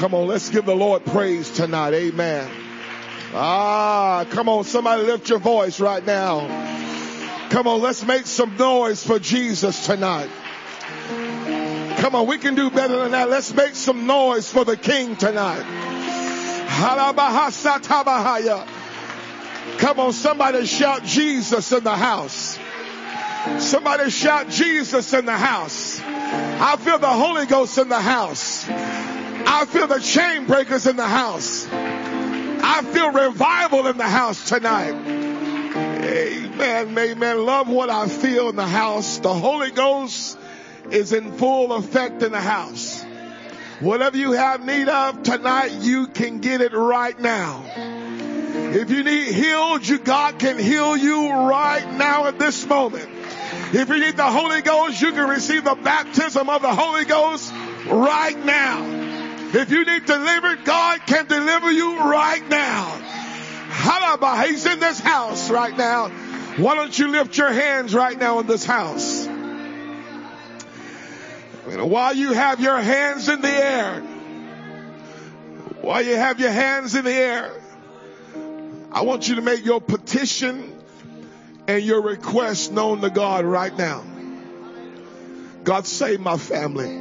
Come on, let's give the Lord praise tonight. Amen. Come on, somebody lift your voice right now. Come on, let's make some noise for Jesus tonight. Come on, we can do better than that. Let's make some noise for the King tonight. Come on, somebody shout Jesus in the house. Somebody shout Jesus in the house. I feel the Holy Ghost in the house. I feel the chain breakers in the house. I feel revival in the house tonight. Amen, amen. Love what I feel in the house. The Holy Ghost is in full effect in the house. Whatever you have need of tonight, you can get it right now. If you need healed, God can heal you right now at this moment. If you need the Holy Ghost, you can receive the baptism of the Holy Ghost right now. If you need delivered, God can deliver you right now. He's in this house right now. Why don't you lift your hands right now in this house? While you have your hands in the air, while you have your hands in the air, I want you to make your petition and your request known to God right now. God, save my family.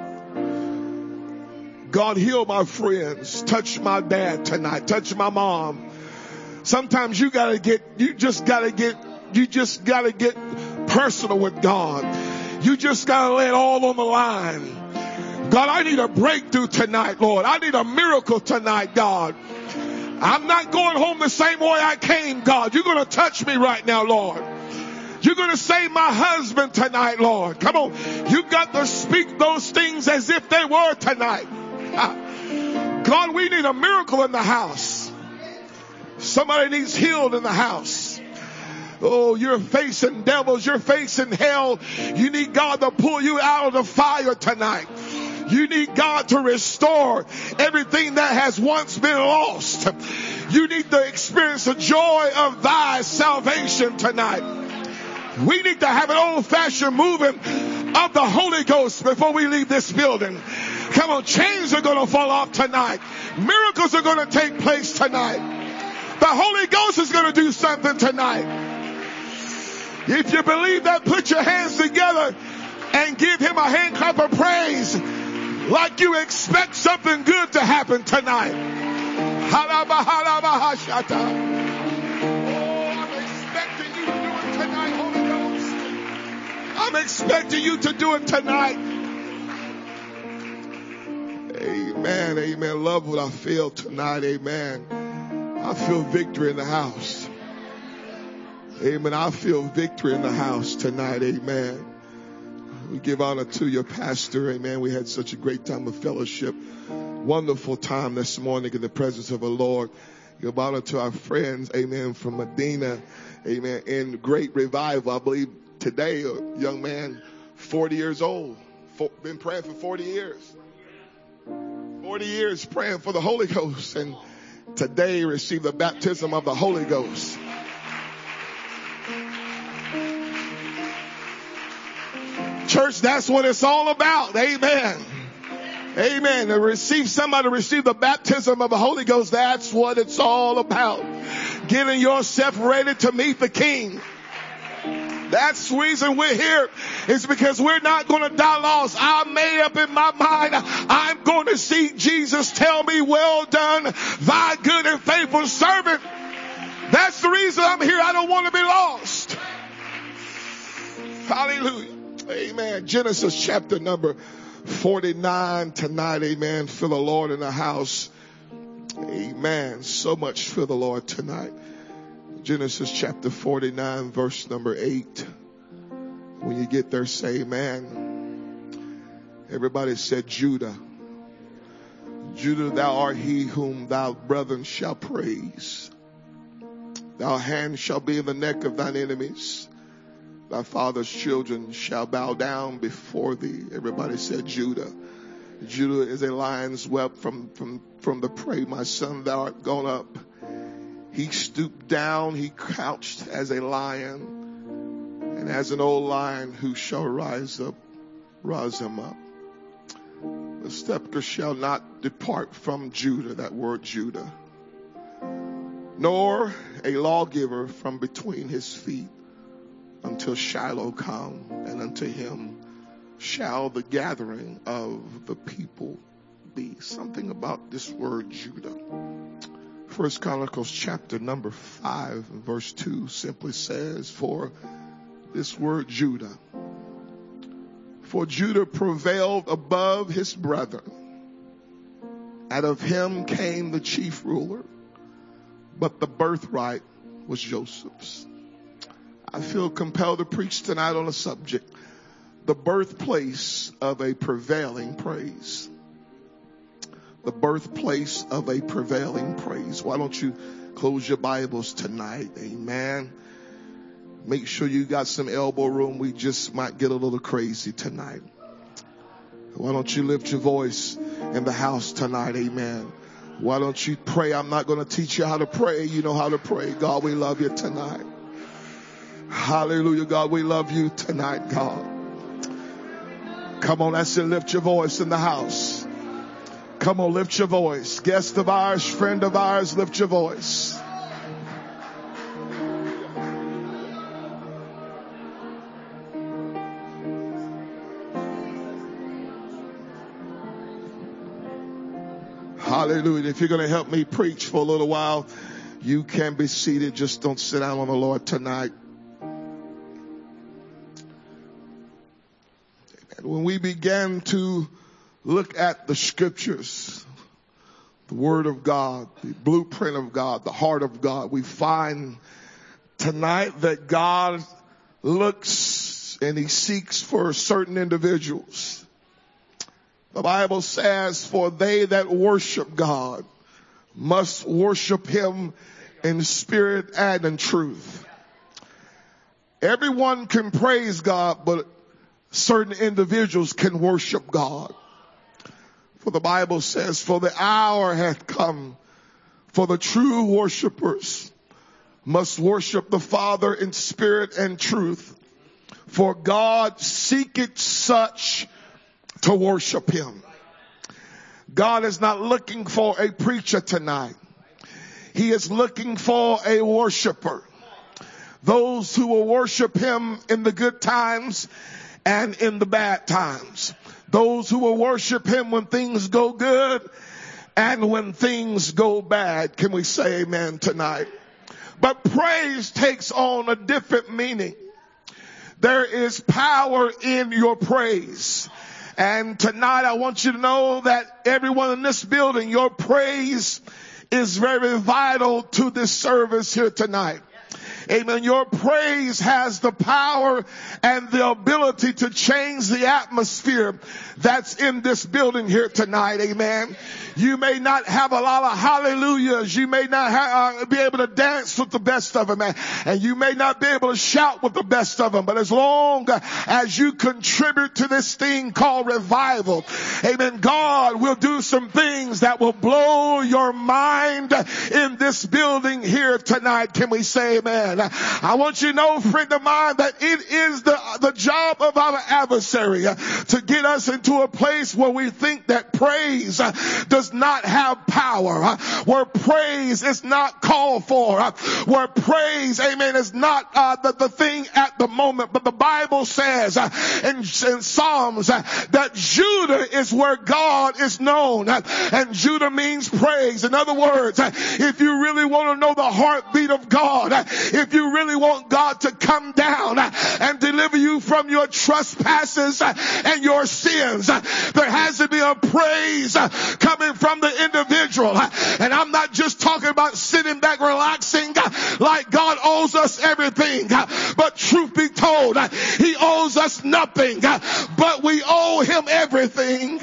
God, heal my friends. Touch my dad tonight. Touch my mom. Sometimes you just gotta get personal with God. You just gotta lay it all on the line. God, I need a breakthrough tonight, Lord. I need a miracle tonight, God. I'm not going home the same way I came, God. You're going to touch me right now, Lord. You're going to save my husband tonight, Lord. Come on. You've got to speak those things as if they were tonight. God, we need a miracle in the house. Somebody needs healed in the house. Oh, you're facing devils. You're facing hell. You need God to pull you out of the fire tonight. You need God to restore everything that has once been lost. You need to experience the joy of thy salvation tonight. We need to have an old-fashioned moving of the Holy Ghost before we leave this building. Come on, chains are going to fall off tonight. Miracles are going to take place tonight. The Holy Ghost is going to do something tonight. If you believe that, put your hands together and give him a hand clap of praise. Like you expect something good to happen tonight. I'm expecting you to do it tonight, Holy Ghost. I'm expecting you to do it tonight. Amen, amen. Love what I feel tonight, amen. I feel victory in the house. Amen. I feel victory in the house tonight, amen. We give honor to your pastor. Amen. We had such a great time of fellowship. Wonderful time this morning in the presence of the Lord. Give honor to our friends. Amen. From Medina. Amen. In great revival. I believe today, a young man, 40 years old. Been praying for 40 years. 40 years praying for the Holy Ghost. And today received the baptism of the Holy Ghost. Church, that's what it's all about. Amen. Amen. Somebody to receive the baptism of the Holy Ghost. That's what it's all about. Getting yourself ready to meet the King. That's the reason we're here. It's because we're not going to die lost. I made up in my mind, I'm going to see Jesus tell me, well done, thy good and faithful servant. That's the reason I'm here. I don't want to be lost. Hallelujah. Amen. Genesis chapter number 49 tonight. Amen. Feel the Lord in the house. Amen. So much for the Lord tonight. Genesis chapter 49 verse number 8. When you get there, say amen. Everybody said Judah. Judah, thou art he whom thy brethren shall praise. Thy hand shall be in the neck of thine enemies. Thy father's children shall bow down before thee. Everybody said Judah. Judah is a lion's whelp from the prey. My son, thou art gone up. He stooped down, he crouched as a lion. And as an old lion, who shall rise up? Rise him up. The scepter shall not depart from Judah, that word Judah, nor a lawgiver from between his feet until Shiloh come, and unto him shall the gathering of the people be. Something about this word Judah. 1 Chronicles chapter number 5 verse 2 simply says, for this word Judah, for Judah prevailed above his brethren, and of him came the chief ruler, but the birthright was Joseph's. I feel compelled to preach tonight on a subject, the birthplace of a prevailing praise. The birthplace of a prevailing praise. Why don't you close your Bibles tonight? Amen. Make sure you got some elbow room. We just might get a little crazy tonight. Why don't you lift your voice in the house tonight? Amen. Why don't you pray? I'm not going to teach you how to pray. You know how to pray. God, we love you tonight. Hallelujah. God, we love you tonight, God. Come on, that's it. Lift your voice in the house. Come on, lift your voice. Guest of ours, friend of ours, lift your voice. Hallelujah. If you're going to help me preach for a little while, you can be seated. Just don't sit down on the Lord tonight. When we began to look at the scriptures, the word of God, the blueprint of God, the heart of God, we find tonight that God looks and he seeks for certain individuals. The Bible says, for they that worship God must worship him in spirit and in truth. Everyone can praise God, but certain individuals can worship God. For the Bible says, for the hour hath come, for the true worshipers must worship the Father in spirit and truth. For God seeketh such to worship him. God is not looking for a preacher tonight. He is looking for a worshiper. Those who will worship him in the good times and in the bad times. Those who will worship him when things go good and when things go bad. Can we say amen tonight? But praise takes on a different meaning. There is power in your praise. And tonight I want you to know that everyone in this building, your praise is very vital to this service here tonight. Amen. Your praise has the power and the ability to change the atmosphere that's in this building here tonight. Amen. You may not have a lot of hallelujahs. You may not be able to dance with the best of them. And you may not be able to shout with the best of them. But as long as you contribute to this thing called revival, amen, God will do some things that will blow your mind in this building here tonight. Can we say amen? I want you to know, friend of mine, that it is the job of our adversary to get us into a place where we think that praise does not have power, where praise is not called for, where praise, amen, is not the thing at the moment. But the Bible says in Psalms that Judah is where God is known, and Judah means praise. In other words, if you really want to know the heartbeat of God, if you really want God to come down and deliver you from your trespasses and your sins, there has to be a praise coming from the individual. And I'm not just talking about sitting back relaxing like God owes us everything, but truth be told, he owes us nothing, but we owe him everything.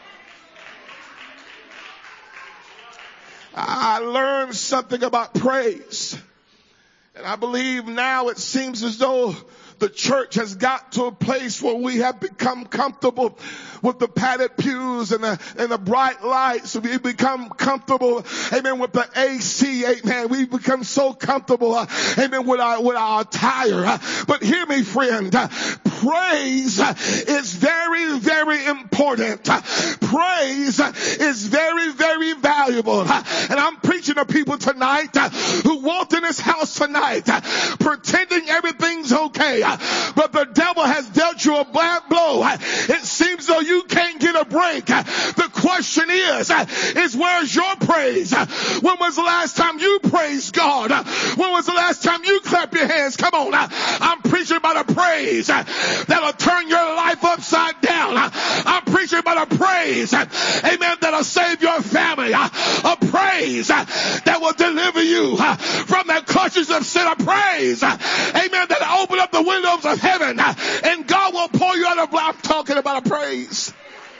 I learned something about praise. And I believe now it seems as though the church has got to a place where we have become comfortable with the padded pews and the bright lights. We become comfortable, amen, with the AC, amen. We become so comfortable, amen, with our attire. But hear me, friend, praise is very, very important. Praise is very, very valuable. And I'm preaching to people tonight who walked in this house tonight pretending everything's okay, but the devil has dealt you a bad blow. It seems though you can't get a break. The question is where's your praise? When was the last time you praised God? When was the last time you clapped your hands? Come on. I'm preaching about a praise that'll turn your life upside down. I'm preaching about a praise, amen, that'll save your family. A praise that will deliver you from the clutches of sin. A praise, amen, that'll open up the windows of heaven and God will pour you out of life. I'm talking about a praise.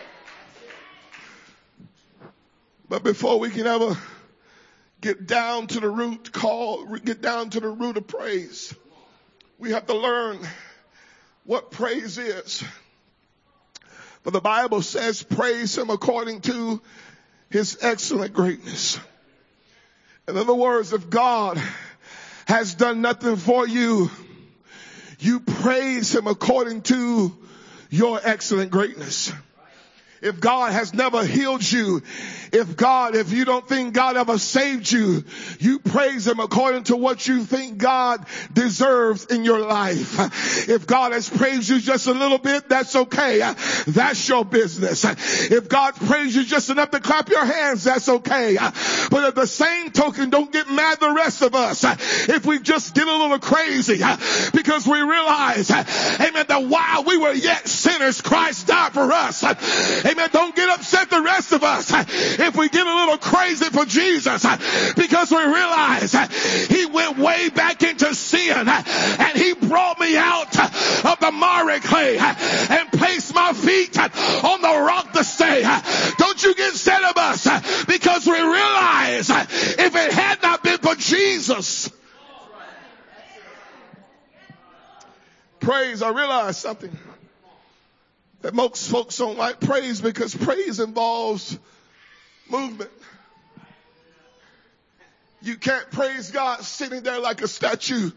But before we can ever get down to the root of praise, we have to learn what praise is. For the Bible says, praise him according to his excellent greatness. In other words, if God has done nothing for you, you praise him according to your excellent greatness. If God has never healed you, if you don't think God ever saved you, you praise him according to what you think God deserves in your life. If God has praised you just a little bit, that's okay. That's your business. If God praised you just enough to clap your hands, that's okay. But at the same token, don't get mad the rest of us if we just get a little crazy, because we realize, amen, that while we were yet sinners, Christ died for us. Amen. Don't get upset the rest of us if we get a little crazy for Jesus, because we realize he went way back into sin and he brought me out of the miry clay and placed my feet on the rock to stay. Don't you get sad of us, because we realize if it had not been for Jesus. Praise, I realize something that most folks don't like praise, because praise involves movement. You can't praise God sitting there like a statue.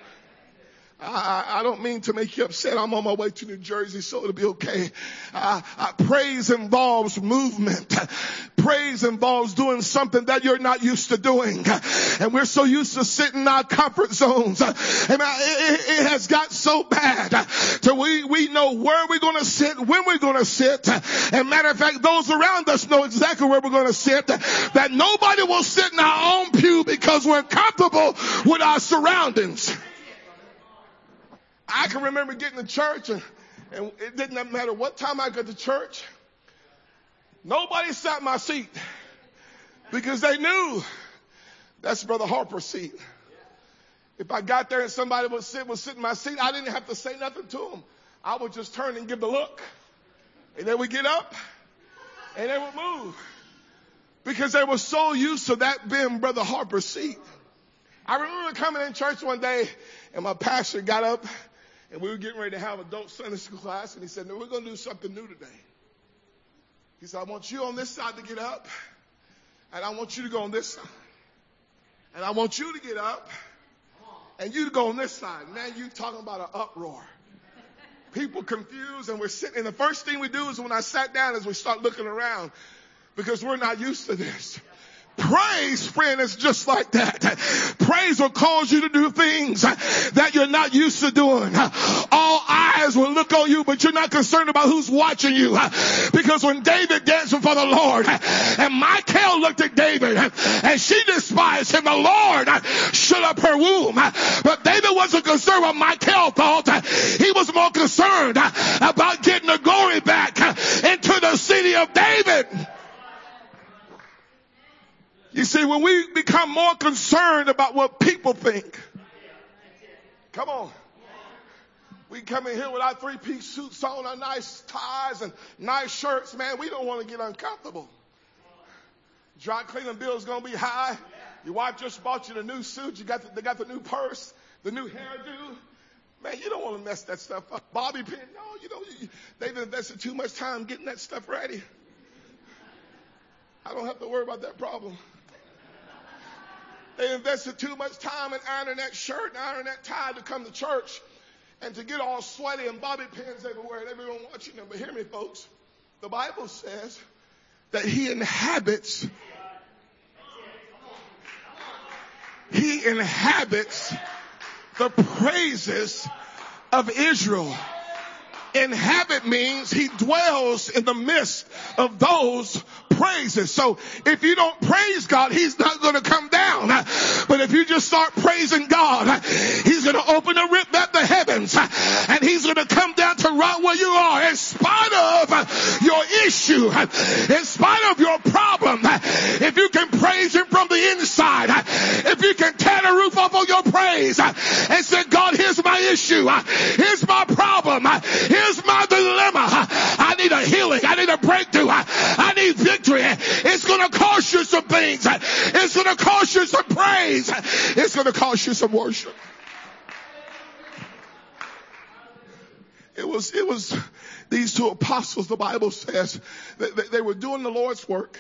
I don't mean to make you upset. I'm on my way to New Jersey, so it'll be okay. Praise involves movement. Praise involves doing something that you're not used to doing. And we're so used to sitting in our comfort zones. And it has got so bad till we know where we're going to sit, when we're going to sit. And matter of fact, those around us know exactly where we're going to sit. That nobody will sit in our own pew because we're comfortable with our surroundings. I can remember getting to church, and it didn't matter what time I got to church. Nobody sat in my seat because they knew that's Brother Harper's seat. If I got there and somebody would sit in my seat, I didn't have to say nothing to them. I would just turn and give the look. And they would get up and they would move because they were so used to that being Brother Harper's seat. I remember coming in church one day and my pastor got up and we were getting ready to have adult Sunday school class, and he said, "No, we're going to do something new today." He said, "I want you on this side to get up, and I want you to go on this side. And I want you to get up, and you to go on this side." Man, you talking about an uproar. People confused, and we're sitting, and the first thing we do is when I sat down is we start looking around because we're not used to this. Praise, friend, is just like that. Praise will cause you to do things that you're not used to doing. All eyes will look on you, but you're not concerned about who's watching you. Because when David danced before the Lord, and Michal looked at David, and she despised him, the Lord shut up her womb. But David wasn't concerned what Michal thought. He was more concerned about getting the glory back into the city of David. You see, when we become more concerned about what people think, come on. We come in here with our three-piece suits on, our nice ties and nice shirts, man. We don't want to get uncomfortable. Dry cleaning bill is going to be high. Your wife just bought you the new suit. They got the new purse, the new hairdo. Man, you don't want to mess that stuff up. Bobby pin, no, they've invested too much time getting that stuff ready. I don't have to worry about that problem. They invested too much time in ironing that shirt and ironing that tie to come to church. and to get all sweaty and bobby pins everywhere and everyone watching them. But hear me, folks. The Bible says that he inhabits the praises of Israel. Inhabit means he dwells in the midst of those praises. So if you don't praise God, he's not going to come down. But if you just start praising God, he's going to open and rip back the heavens, and he's going to come down to right where you are. In spite of your issue, in spite of your problem, if you can praise him from the inside, if you can tear the roof off of your praise and say, God, here's my issue, here's my problem, here's my dilemma, I need a healing, I need a breakthrough, I need victory. It's going to cost you some things. It's going to cost you some praise. It's going to cost you some worship. It was these two apostles, the Bible says, that they were doing the Lord's work.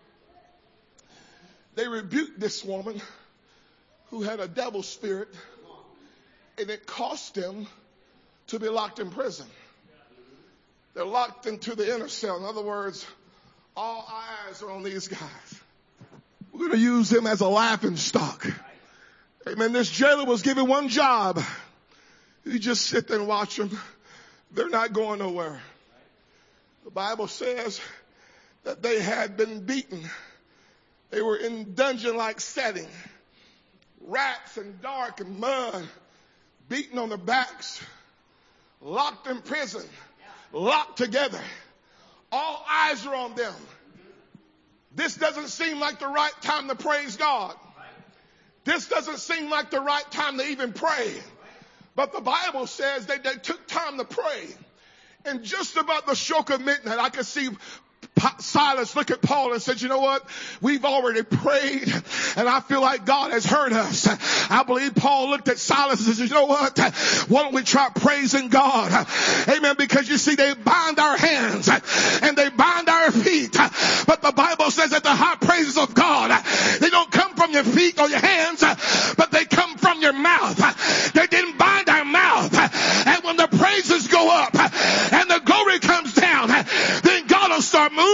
They rebuked this woman who had a devil spirit, and it cost them to be locked in prison. They're locked into the inner cell. In other words, all eyes are on these guys. We're going to use them as a laughing stock. Amen. This jailer was given one job. You just sit there and watch them. They're not going nowhere. The Bible says that they had been beaten. They were in dungeon-like setting. Rats and dark and mud, beaten on their backs, locked in prison, locked together. All eyes are on them. This doesn't seem like the right time to praise God. This doesn't seem like the right time to even pray. But the Bible says they took time to pray. And just about the stroke of midnight, I could see Silas look at Paul and said, you know what? We've already prayed, and I feel like God has heard us. I believe Paul looked at Silas and said, you know what? Why don't we try praising God? Amen. Because you see, they bind our hands and they bind our feet. But the Bible says that the high praises of God, they don't come from your feet or your hands, but they come from your mouth. They didn't bind our mouth. And when the praises go up and the glory comes down, then God will start moving.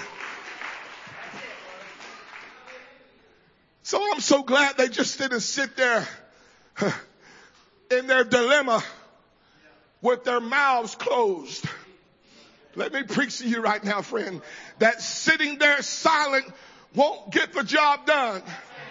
So I'm so glad they just didn't sit there in their dilemma with their mouths closed. Let me preach to you right now, friend, that sitting there silent won't get the job done.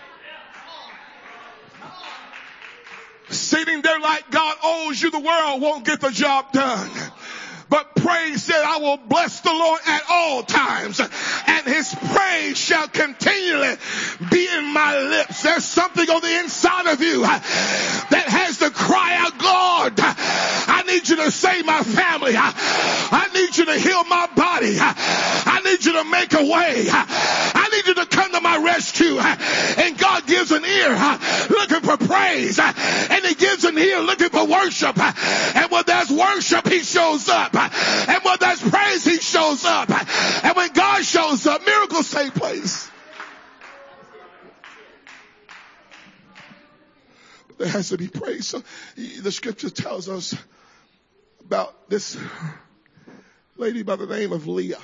Sitting there like God owes you the world won't get the job done. But praise said, I will bless the Lord at all times, and his praise shall continually be in my lips. There's something on the inside of you that has to cry out, Lord, I need you to save my family. I need you to heal my body. I need you to make a way. I need you to come to my rescue. And God gives an ear looking for praise, and he gives an ear looking for worship. And when there's worship, he shows up. And when there's praise, he shows up. And when God shows up, miracles take place. But there has to be praise. So the scripture tells us about this lady by the name of Leah.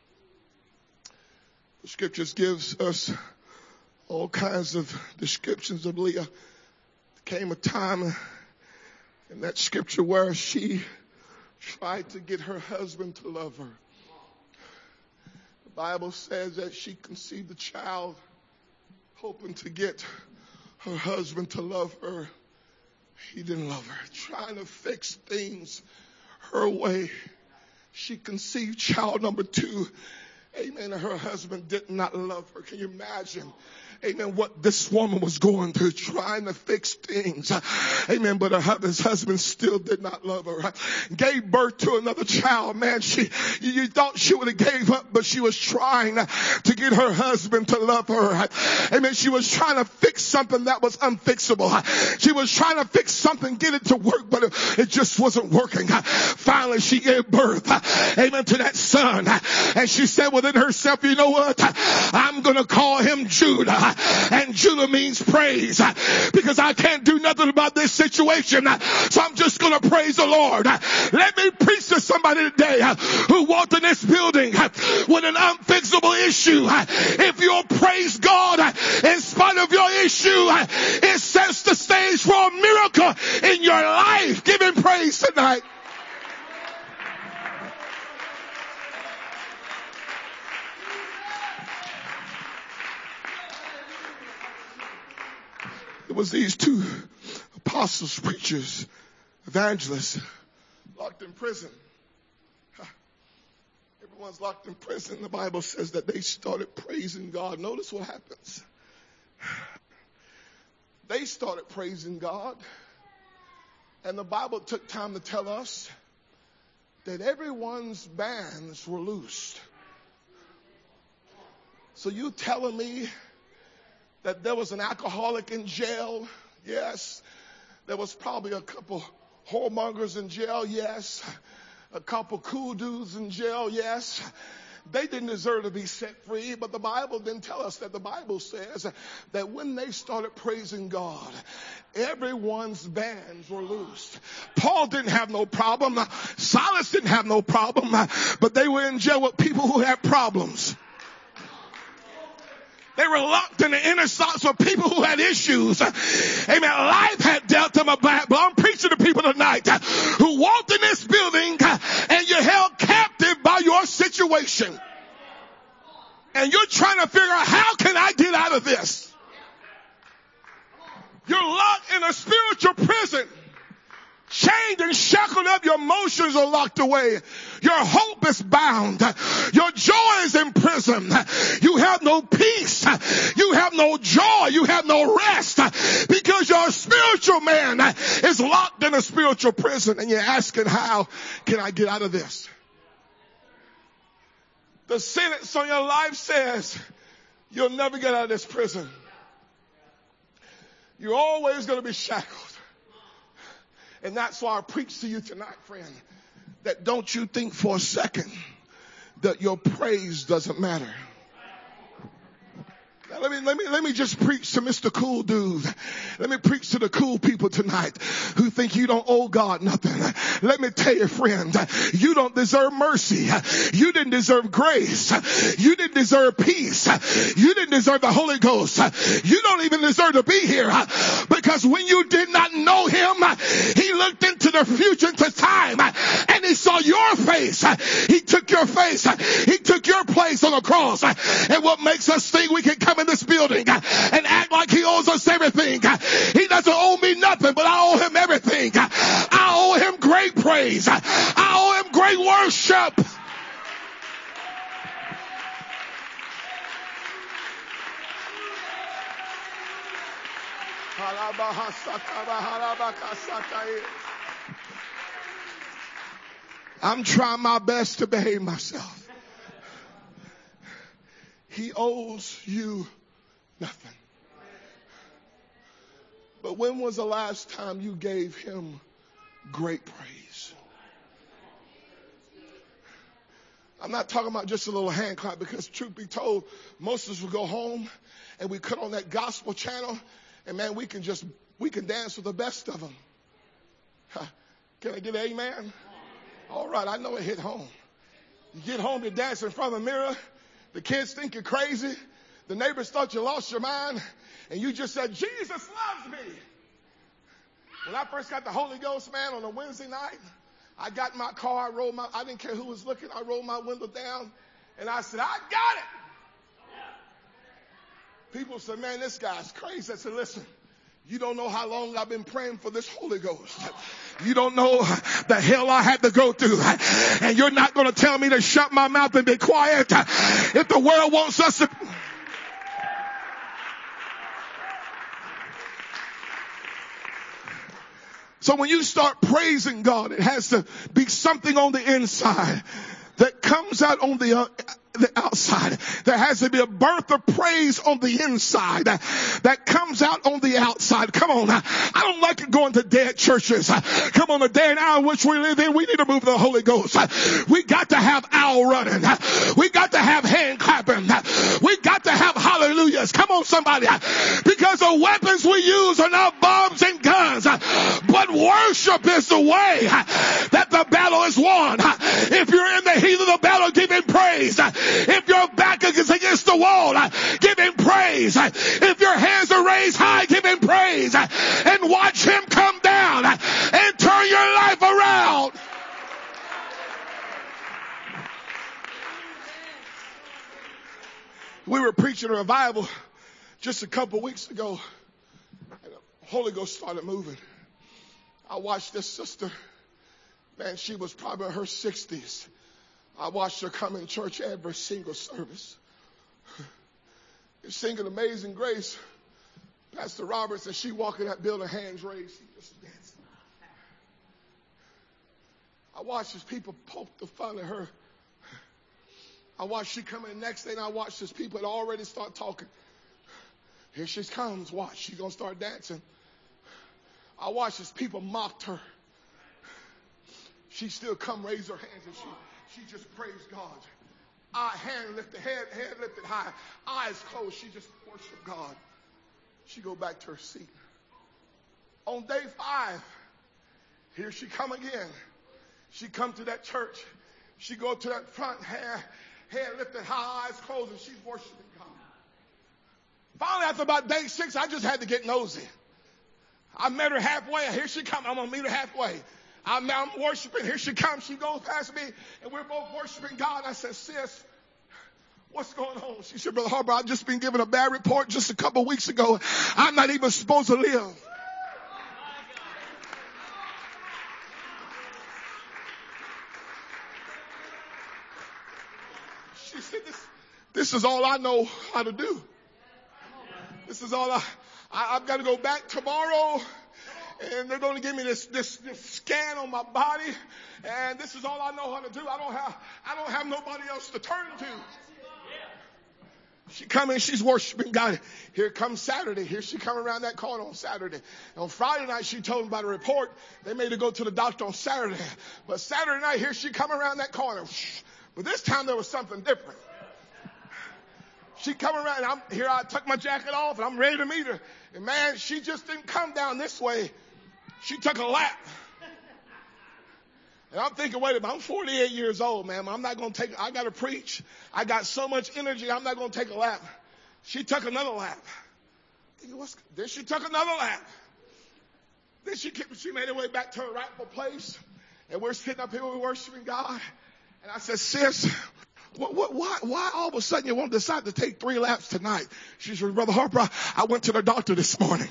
The scriptures gives us all kinds of descriptions of Leah. There came a time in that scripture where she tried to get her husband to love her. The Bible says that she conceived a child hoping to get her husband to love her. He didn't love her. Trying to fix things her way. She conceived child number 2. Amen. Her husband did not love her. Can you imagine? Amen. What this woman was going through, trying to fix things. Amen. But his husband still did not love her. Gave birth to another child. Man, you thought she would have gave up, but she was trying to get her husband to love her. Amen. She was trying to fix something that was unfixable. She was trying to fix something, get it to work, but it just wasn't working. Finally, she gave birth. Amen. To that son. And she said, well, within herself, you know what? I'm going to call him Judah. And Judah means praise, because I can't do nothing about this situation. So I'm just going to praise the Lord. Let me preach to somebody today who walked in this building with an unfixable issue. If you'll praise God in spite of your issue, it sets the stage for a miracle in your life. Give him praise tonight. It was these two apostles, preachers, evangelists, locked in prison. Everyone's locked in prison. The Bible says that they started praising God. Notice what happens. They started praising God. And the Bible took time to tell us that everyone's bands were loosed. So you telling me that there was an alcoholic in jail? Yes. There was probably a couple whoremongers in jail? Yes. A couple cool dudes in jail? Yes. They didn't deserve to be set free, but the Bible didn't tell us that. The Bible says that when they started praising God, everyone's bands were loosed. Paul didn't have no problem. Silas didn't have no problem, but they were in jail with people who had problems. They were locked in the inner spots with people who had issues. Amen. Life had dealt them a bad blow. I'm preaching to people tonight who walked in this building and you're held captive by your situation. And you're trying to figure out, how can I get out of this? You're locked in a spiritual prison. Chained and shackled up, your emotions are locked away. Your hope is bound. Your joy is in prison. You have no peace. You have no joy. You have no rest, because your spiritual man is locked in a spiritual prison. And you're asking, how can I get out of this? The sentence on your life says, you'll never get out of this prison. You're always going to be shackled. And that's why I preach to you tonight, friend, that don't you think for a second that your praise doesn't matter. Now let me just preach to Mr. Cool Dude. Let me preach to the cool people tonight who think you don't owe God nothing. Let me tell you, friend, you don't deserve mercy. You didn't deserve grace. You didn't deserve peace. You didn't deserve the Holy Ghost. You don't even deserve to be here, because when you did not know him, he looked into the future, into time, and he saw your face. He took your face. He took your place on the cross. And what makes us think we can come in this building and act like he owes us everything? He doesn't owe me nothing, but I owe him everything. I owe him great praise. I owe him great worship. I'm trying my best to behave myself. He owes you nothing. But when was the last time you gave him great praise? I'm not talking about just a little hand clap, because truth be told, most of us will go home and we cut on that gospel channel, and man, we can dance with the best of them. Can I get an amen? All right, I know it hit home. You get home, you dance in front of the mirror. The kids think you're crazy. The neighbors thought you lost your mind. And you just said, Jesus loves me. When I first got the Holy Ghost, man, on a Wednesday night, I got in my car, I didn't care who was looking, I rolled my window down, and I said, I got it. People said, man, this guy's crazy. I said, listen, you don't know how long I've been praying for this Holy Ghost. You don't know the hell I had to go through. And you're not going to tell me to shut my mouth and be quiet. If the world wants us to... So when you start praising God, it has to be something on the inside that comes out on the the outside. There has to be a birth of praise on the inside that comes out on the outside. Come on. I don't like going to dead churches. Come on, the day and hour in which we live in, we need to move the Holy Ghost. We got to have owl running. We got to have hand clapping. We got to have hallelujahs. Come on, somebody. Because the weapons we use are not bombs and guns, but worship is the way that the battle is won. If you're in the heat of the battle, give him praise. If your back is against the wall, give him praise. If your hands are raised high, give him praise. And watch him come down and turn your life around. We were preaching a revival just a couple weeks ago, and the Holy Ghost started moving. I watched this sister, man, she was probably in her 60s. I watched her come in church every single service. Singing Amazing Grace, Pastor Roberts, and she walking that building, hands raised, she just dancing. I watched as people poke the fun at her. I watched she come in the next day, and I watched as people had already start talking. Here she comes, watch, she's going to start dancing. I watched as people mocked her. She still come raise her hands, and she just praised God. Hand lifted, head lifted high, eyes closed. She just worshiped God. She go back to her seat. On day 5, here she come again. She come to that church. She go to that front, head lifted high, eyes closed, and she's worshiping God. Finally, after about day 6, I just had to get nosy. I met her halfway. Here she come. I'm going to meet her halfway. I'm worshiping. Here she comes. She goes past me, and we're both worshiping God. I said, sis, what's going on? She said, Brother Harper, I've just been given a bad report just a couple weeks ago. I'm not even supposed to live. She said, this is all I know how to do. This is all I've got to go back tomorrow. And they're going to give me this scan on my body, and this is all I know how to do. I don't have nobody else to turn to. She come in, she's worshiping God. Here comes Saturday. Here she come around that corner on Saturday. On Friday night, she told me about a report. They made her go to the doctor on Saturday. But Saturday night, here she come around that corner. But this time there was something different. She come around, and I took my jacket off, and I'm ready to meet her. And man, she just didn't come down this way. She took a lap. And I'm thinking, wait a minute, I'm 48 years old, man. I'm not going to I got to preach. I got so much energy, I'm not going to take a lap. She took another lap. Then she took another lap. Then she made her way back to her rightful place. And we're sitting up here, we're worshiping God. And I said, sis, why all of a sudden you want to decide to take 3 laps tonight? She said, Brother Harper, I went to the doctor this morning.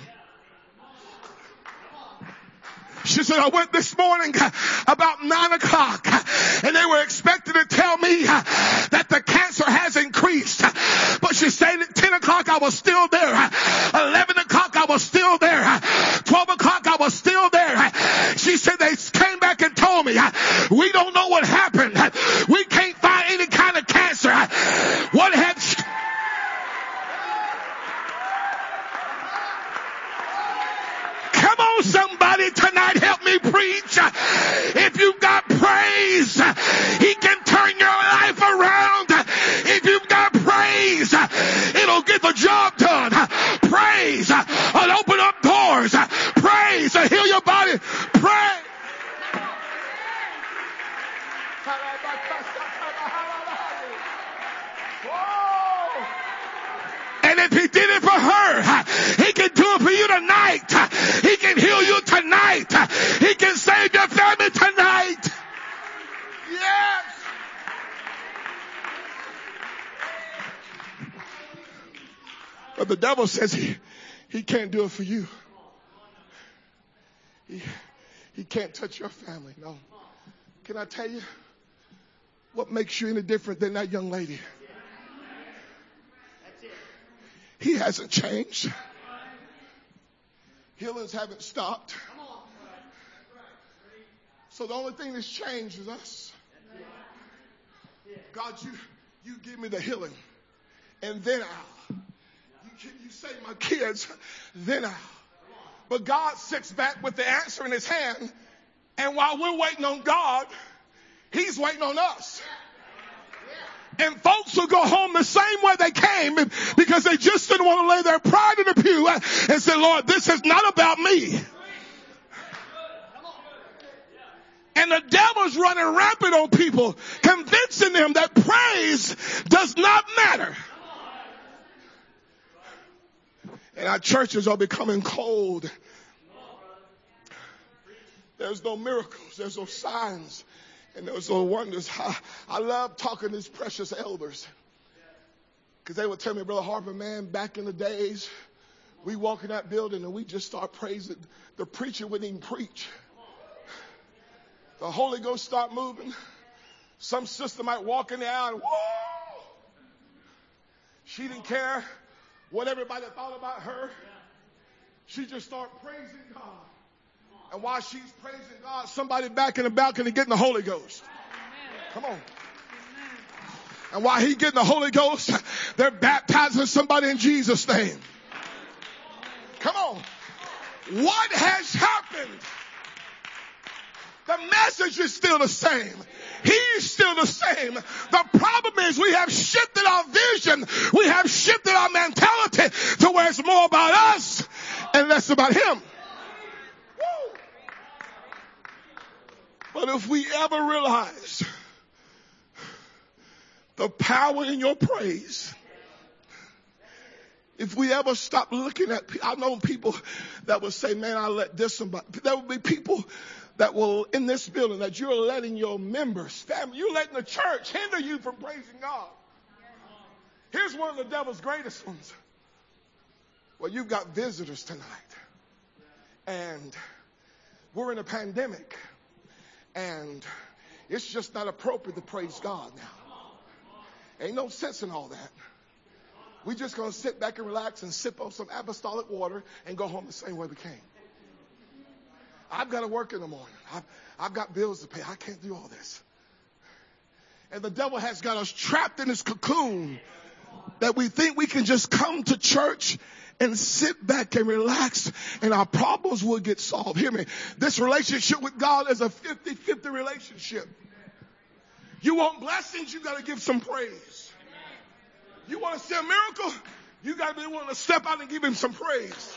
She said, I went this morning about 9 o'clock, and they were expecting to tell me that the cancer has increased. But she said at 10 o'clock I was still there. 11 o'clock I was still there. 12 o'clock I was still there. She said they came back and told me, we don't know what happened. We can't find any kind of cancer. What had... Come on, somebody tonight, help me preach. If you've got praise, he can turn your life around. If you've got praise, it'll get the job done. Praise will open up doors. Praise will heal your body. Praise. And if he did it for her, he can do it for you tonight. He can heal you tonight. He can save your family tonight. Yes. But the devil says he can't do it for you. He can't touch your family. No. Can I tell you what makes you any different than that young lady? He hasn't changed. Healings haven't stopped. So the only thing that's changed is us. God, you give me the healing, and then I'll. You save my kids, then I'll. But God sits back with the answer in his hand, and while we're waiting on God, he's waiting on us. And folks will go home the same way they came because they just didn't want to lay their pride in the pew and say, Lord, this is not about me. And the devil's running rampant on people, convincing them that praise does not matter. And our churches are becoming cold. There's no miracles. There's no signs. And there's no wonders. I love talking to these precious elders. Because they would tell me, Brother Harper, man, back in the days, we walk in that building and we just start praising. The preacher wouldn't even preach. The Holy Ghost start moving. Some sister might walk in the aisle and, whoa! She didn't care what everybody thought about her. She just started praising God. And while she's praising God, somebody back in the balcony getting the Holy Ghost. Come on. And while he getting the Holy Ghost, they're baptizing somebody in Jesus' name. Come on. What has happened? The message is still the same. He's still the same. The problem is we have shifted our vision. We have shifted our mentality to where it's more about us and less about him. Woo. But if we ever realize the power in your praise, if we ever stop looking at, I know people that will say, man, I let this somebody, there will be people that will, in this building, that you're letting your members, family, you're letting the church hinder you from praising God. Here's one of the devil's greatest ones. Well, you've got visitors tonight. And we're in a pandemic. And it's just not appropriate to praise God now. Ain't no sense in all that. We're just going to sit back and relax and sip on some apostolic water and go home the same way we came. I've got to work in the morning. I've got bills to pay. I can't do all this. And the devil has got us trapped in this cocoon that we think we can just come to church and sit back and relax and our problems will get solved. Hear me. This relationship with God is a 50-50 relationship. You want blessings, you got to give some praise. You want to see a miracle, you got to be willing to step out and give him some praise.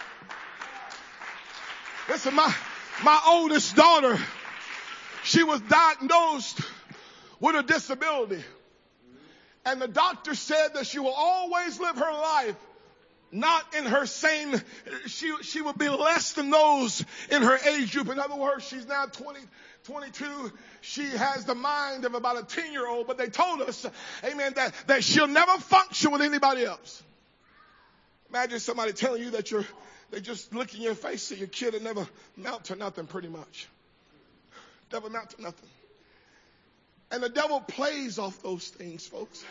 Listen, my oldest daughter, she was diagnosed with a disability. And the doctor said that she will always live her life not in her same, she would be less than those in her age group. In other words, she's now 22. She has the mind of about a 10-year-old, but they told us, amen, that she'll never function with anybody else. Imagine somebody telling you that they just look in your face and your kid will never amount to nothing pretty much. Never amount to nothing. And the devil plays off those things, folks.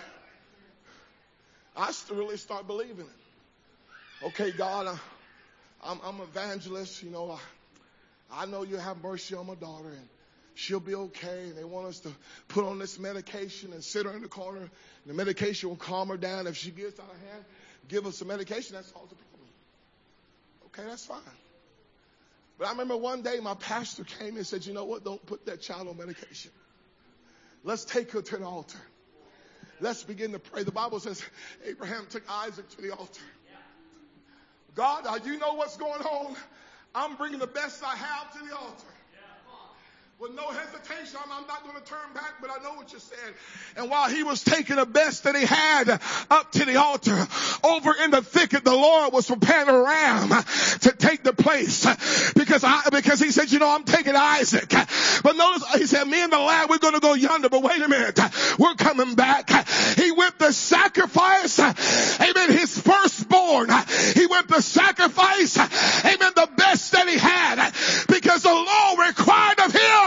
I still really start believing it. Okay, God, I'm evangelist. You know, I know you have mercy on my daughter and she'll be okay. And they want us to put on this medication and sit her in the corner. And the medication will calm her down. If she gets out of hand, give us some medication. That solves the problem. Okay, that's fine. But I remember one day my pastor came and said, you know what? Don't put that child on medication. Let's take her to the altar. Let's begin to pray. The Bible says Abraham took Isaac to the altar. God, you know what's going on. I'm bringing the best I have to the altar. With no hesitation, I'm not going to turn back, but I know what you're saying. And while he was taking the best that he had up to the altar, over in the thicket, the Lord was preparing a ram to take the place. Because he said, you know, I'm taking Isaac. But notice, he said, me and the lad, we're going to go yonder, but wait a minute. We're coming back. He went to sacrifice, amen, his firstborn. He went to sacrifice, amen, the best that he had, because the Lord required of him.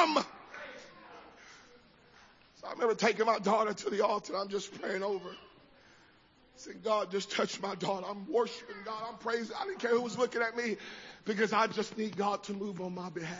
So I remember taking my daughter to the altar. I'm just praying over. Saying, God, just touch my daughter. I'm worshiping God. I'm praising. I didn't care who was looking at me because I just need God to move on my behalf.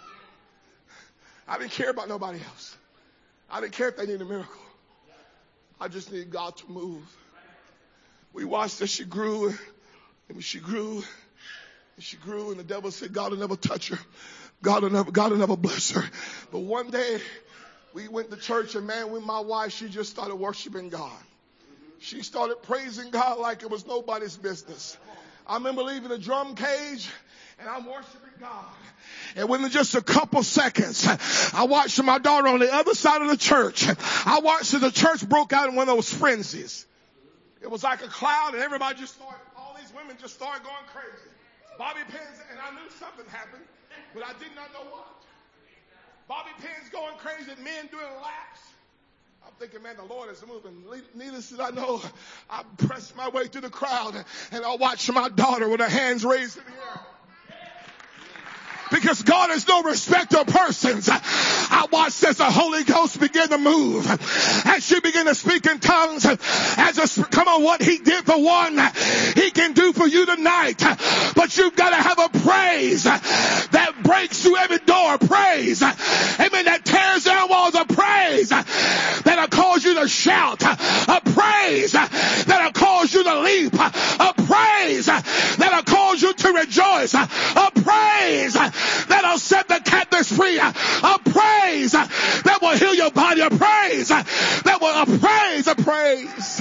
I didn't care about nobody else. I didn't care if they needed a miracle. I just need God to move. We watched as she grew, and she grew, and she grew, and the devil said, God will never touch her. God will never bless her. But one day, we went to church, and man, with my wife, she just started worshiping God. She started praising God like it was nobody's business. I remember leaving the drum cage, and I'm worshiping God. And within just a couple seconds, I watched my daughter on the other side of the church. I watched as the church broke out in one of those frenzies. It was like a cloud, and everybody just started, all these women just started going crazy. Bobby pins, and I knew something happened, but I did not know what. Bobby pins going crazy, men doing laps. I'm thinking, man, the Lord is moving. Needless that I know, I pressed my way through the crowd, and I watched my daughter with her hands raised in the air. Because God is no respecter of persons. I watched as the Holy Ghost began to move. As she began to speak in tongues. Come on, what he did for one, he can do for you tonight. But you've got to have a praise that breaks through every door. Praise. Amen. That tears down walls of praise. That'll cause you to shout. A praise that'll cause you to leap. A praise that'll cause you to rejoice. A praise that'll set the captives free. A praise that will heal your body. A praise that will, a praise.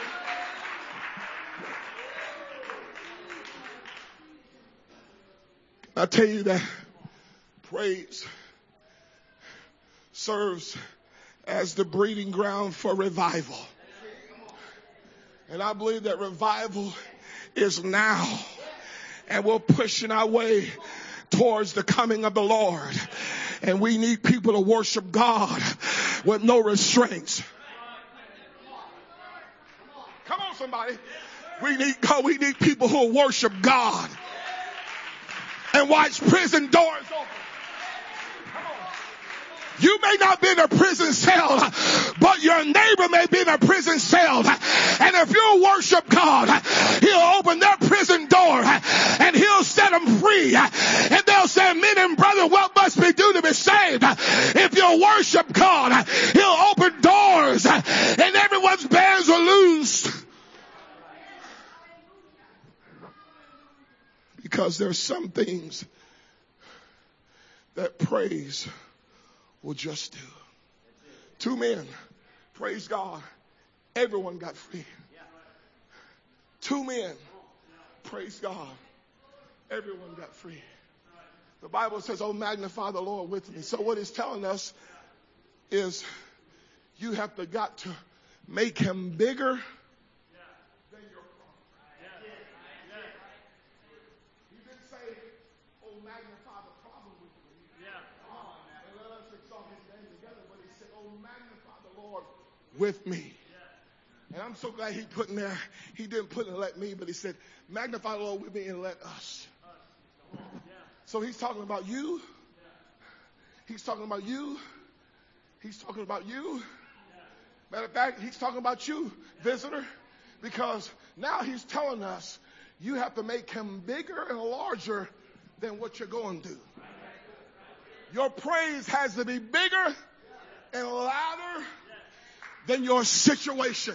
I tell you that praise serves as the breeding ground for revival. And I believe that revival is now. And we're pushing our way towards the coming of the Lord. And we need people to worship God with no restraints. Come on, somebody. We need people who worship God and watch prison doors open. You may not be in a prison cell, but your neighbor may be in a prison cell. And if you worship God, he'll open their prison door and he'll set them free. And they'll say, men and brothers, what must we do to be saved? If you worship God, he'll open doors and everyone's bands will loose. Because there's some things that praise will just do. Two men, praise God, everyone got free. Two men, praise God, everyone got free. The Bible says, oh, magnify the Lord with me. So what it's telling us is you have got to make him bigger than your problem. He didn't say, oh, magnify the problem with me. And let us exalt his name together. But he said, oh, magnify the Lord with me. And I'm so glad he put in there, he didn't put in let me, but he said, magnify the Lord with me and let us. So he's talking about you. He's talking about you. He's talking about you. Matter of fact, he's talking about you, visitor, because now he's telling us you have to make him bigger and larger than what you're going through. Your praise has to be bigger and louder than your situation.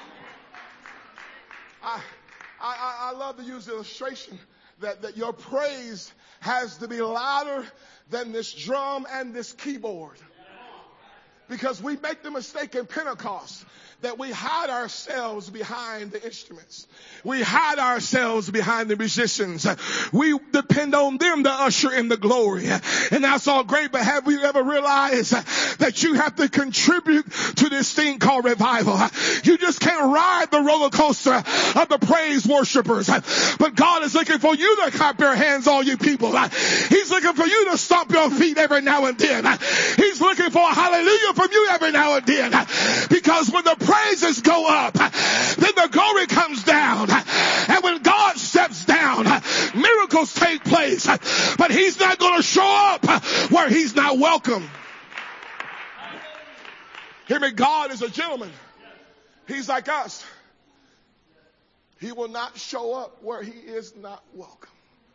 I love to use the illustration that your praise has to be louder than this drum and this keyboard. Because we make the mistake in Pentecost that we hide ourselves behind the instruments. We hide ourselves behind the musicians. We depend on them to usher in the glory. And that's all great, but have we ever realized that you have to contribute to this thing called revival? You just can't ride the roller coaster of the praise worshipers. But God is looking for you to clap your hands, all you people. He's looking for you to stomp your feet every now and then. He's looking for a hallelujah from you every now and then. Because when the praises go up, then the glory comes down. And when God steps down, miracles take place. But he's not going to show up where he's not welcome. Hear me, God is a gentleman. He's like us. He will not show up where he is not welcome.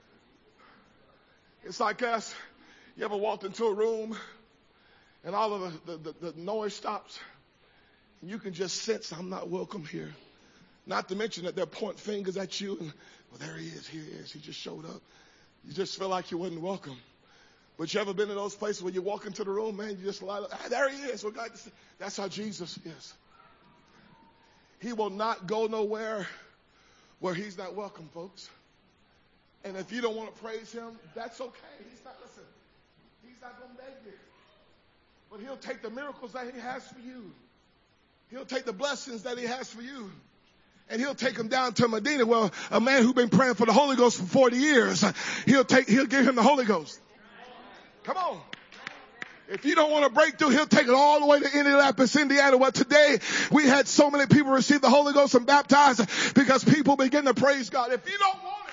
It's like us. You ever walked into a room and all of the noise stops? You can just sense I'm not welcome here. Not to mention that they're pointing fingers at you and, well, there he is, here he is, he just showed up. You just feel like you wasn't welcome. But you ever been in those places where you walk into the room, man, you just light up, there he is. Well, God, that's how Jesus is. He will not go nowhere where he's not welcome, folks. And if you don't want to praise him, that's okay. He's not going to beg you. But he'll take the miracles that he has for you. He'll take the blessings that he has for you. And he'll take him down to Medina. Well, a man who's been praying for the Holy Ghost for 40 years, he'll give him the Holy Ghost. Come on. If you don't want to break through, he'll take it all the way to Indianapolis, Indiana. Well, today we had so many people receive the Holy Ghost and baptized because people begin to praise God. If you don't want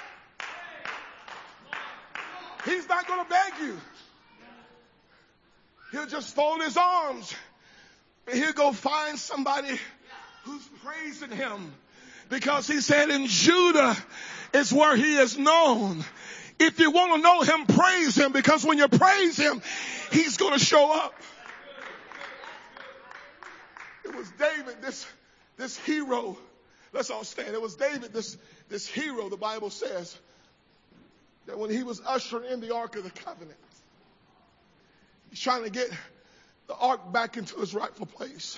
it, he's not going to beg you. He'll just fold his arms and he'll go find somebody who's praising him. Because he said in Judah is where he is known. If you want to know him, praise him. Because when you praise him, he's going to show up. It was David, this hero. Let's all stand. It was David, this hero, the Bible says, that when he was ushering in the Ark of the Covenant, he's trying to get the Ark back into its rightful place,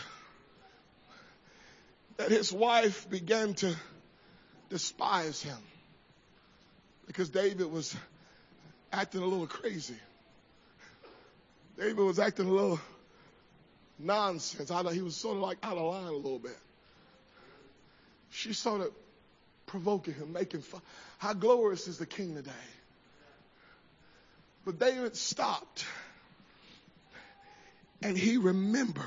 that his wife began to despise him because David was acting a little crazy. David was acting a little nonsense. He was sort of like out of line a little bit. She started provoking him, making fun. How glorious is the king today? But David stopped and he remembered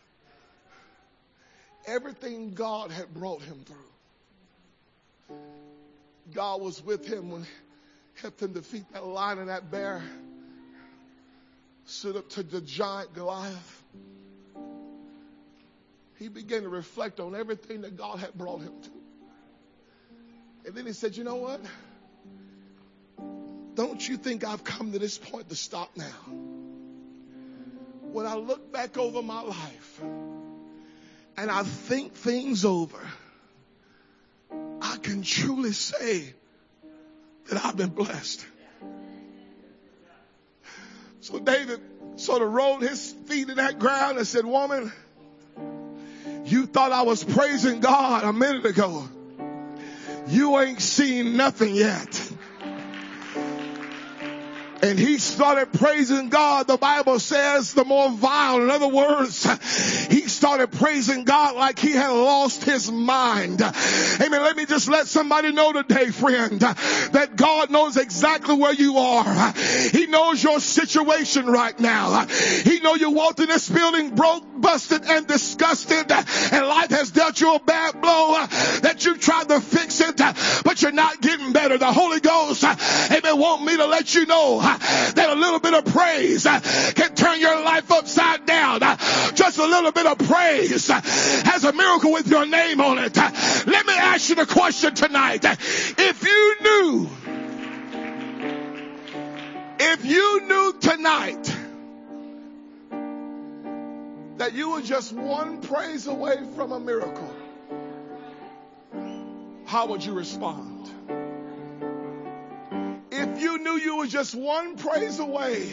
everything God had brought him through. God was with him when he helped him defeat that lion and that bear. Stood up to the giant Goliath. He began to reflect on everything that God had brought him to. And then he said, you know what? Don't you think I've come to this point to stop now? When I look back over my life and I think things over, I can truly say that I've been blessed. So David sort of rolled his feet in that ground and said, woman, you thought I was praising God a minute ago. You ain't seen nothing yet. And he started praising God. The Bible says the more vile. In other words, he started praising God like he had lost his mind. Amen. Let me just let somebody know today, friend, that God knows exactly where you are. He knows your situation right now. He knows you walked in this building broke, busted, and disgusted, and life has dealt you a bad blow, that you tried to fix it, but you're not getting better. The Holy Ghost, amen, want me to let you know that a little bit of praise can turn your life upside down. Just a little bit of praise has a miracle with your name on it. Let me ask you the question tonight. If you knew tonight that you were just one praise away from a miracle, how would you respond? If you knew you were just one praise away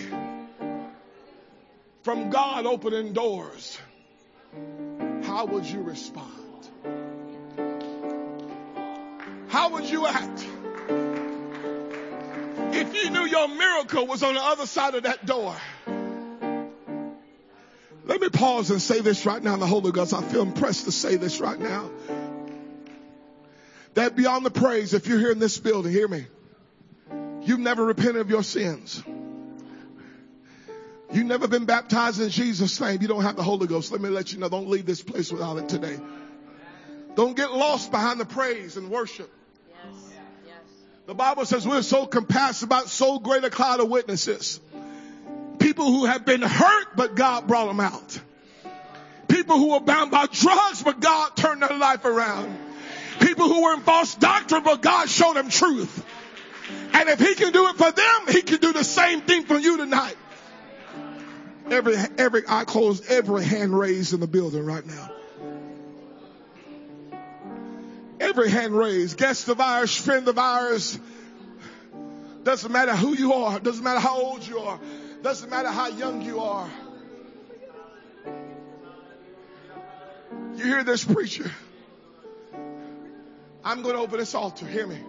from God opening doors, how would you respond? How would you act? If you knew your miracle was on the other side of that door. Let me pause and say this right now in the Holy Ghost. I feel impressed to say this right now. That beyond the praise, if you're here in this building, hear me. You've never repented of your sins. You've never been baptized in Jesus' name. You don't have the Holy Ghost. Let me let you know. Don't leave this place without it today. Don't get lost behind the praise and worship. Yes. The Bible says we're so compassed about so great a cloud of witnesses. People who have been hurt, but God brought them out. People who were bound by drugs, but God turned their life around. People who were in false doctrine, but God showed them truth. And if he can do it for them, he can do the same thing for you tonight. Every eye closed, every hand raised in the building right now. Every hand raised. Guest of ours, friend of ours. Doesn't matter who you are. Doesn't matter how old you are. Doesn't matter how young you are. You hear this, preacher? I'm going to open this altar. Hear me.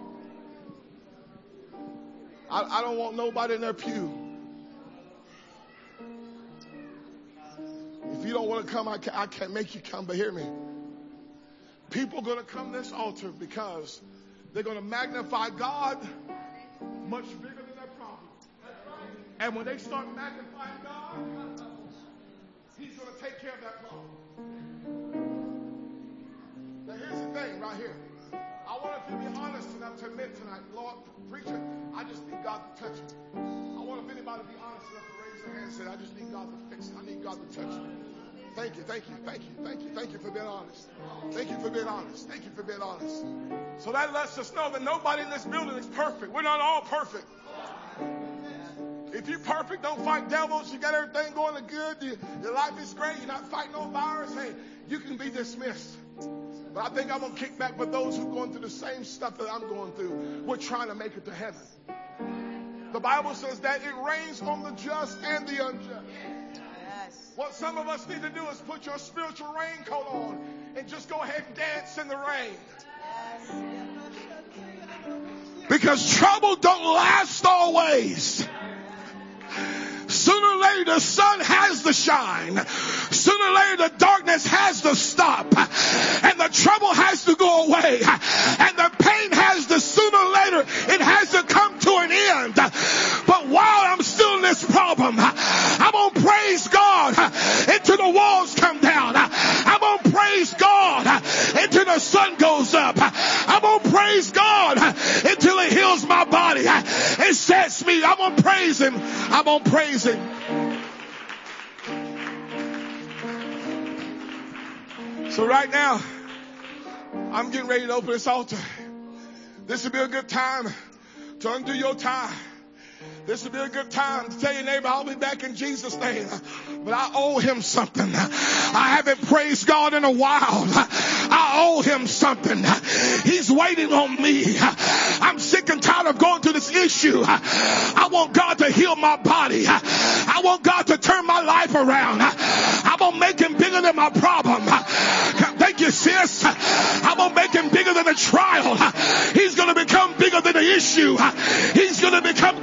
I don't want nobody in their pew. If you don't want to come, I can't make you come, but hear me. People are going to come to this altar because they're going to magnify God much bigger than their problem. And when they start magnifying God, He's going to take care of that problem. Now here's the thing right here. I want you to be honest enough to admit tonight, Lord, preacher, I just need God to touch me. I want if anybody to be honest enough to raise their hand and say, I just need God to fix it. I need God to touch me. Thank you, thank you, thank you, thank you, thank you for being honest. Thank you for being honest. Thank you for being honest. So that lets us know that nobody in this building is perfect. We're not all perfect. If you're perfect, don't fight devils. You got everything going good. Your life is great. You're not fighting no virus. Hey, you can be dismissed. But I think I'm going to kick back for those who are going through the same stuff that I'm going through. We're trying to make it to heaven. The Bible says that it rains on the just and the unjust. What some of us need to do is put your spiritual raincoat on and just go ahead and dance in the rain. Because trouble don't last always. Sooner or later the sun has to shine. Sooner or later the darkness has to stop. And the trouble has to go away. And the pain has to, sooner or later, it has to come to an end. But while I'm still in this problem, I'm going to praise God until the walls come down. I'm going to praise God until the sun goes up. I'm going to praise God until He heals my body. It sets me. I'm going to praise Him. I'm going to praise Him. So right now, I'm getting ready to open this altar. This would be a good time to undo your tie. This would be a good time to tell your neighbor, I'll be back in Jesus' name. But I owe Him something. I haven't praised God in a while. I owe Him something. He's waiting on me. I'm sick and tired of going through this issue. I want God to heal my body. I want God to turn my life around. I'm going to make Him bigger than my problem. Thank you, sis. I'm going to make Him bigger than the trial. He's going to become bigger than the issue. He's going to become